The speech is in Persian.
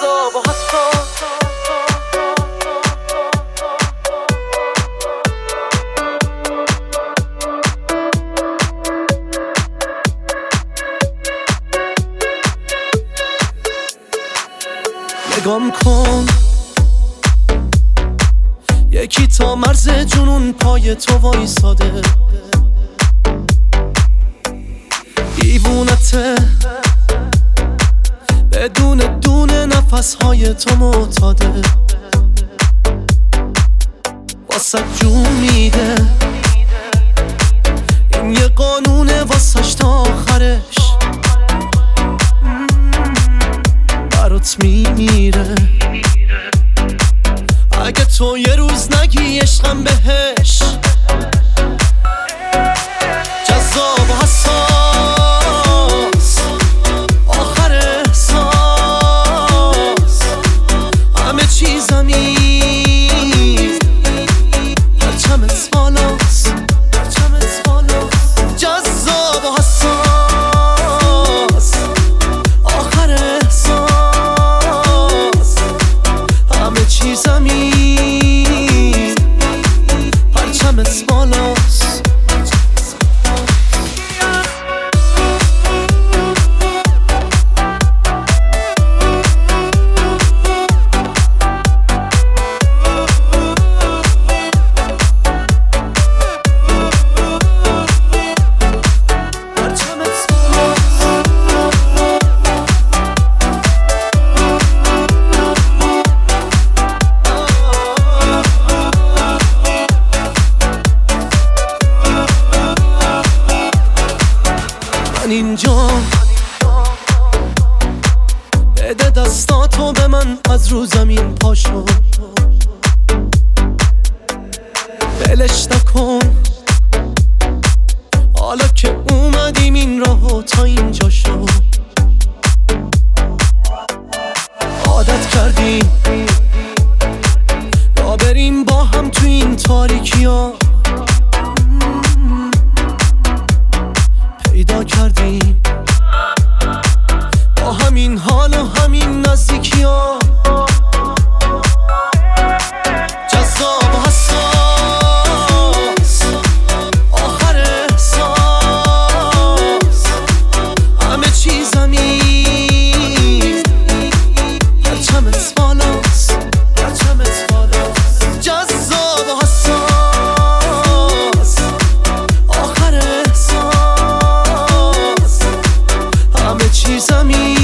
جذاب و حساس. نگام کن یکی تا مرز جنون پای تو وایساده، دیوونته بدون دونه نفسهای تو معتاده، واسه جون میده این یه قانونه واسش تا آخرش برات میمیره. اگه تو یه روز نگی عشقم بهش، جذاب و حساس آخر احساس، همه چیزمی پرچمت بالاست، جذاب و حساس آخر احساس، همه چیزمی پرچمت بالاست. من اینجا بده دستاتو به من، از رو زمین پاشو بلش نکن، حالا که اومدیم این راهو تا اینجا شو، عادت کردیم را بریم با هم تو این تاریکی ها، پیدا کردیم با همین حال و همین نزدیکی ها، جذاب و حساس آخر احساس، همه چیزمی پرچمت بالاست، جذاب و حساس آخر احساس، همه چیزمی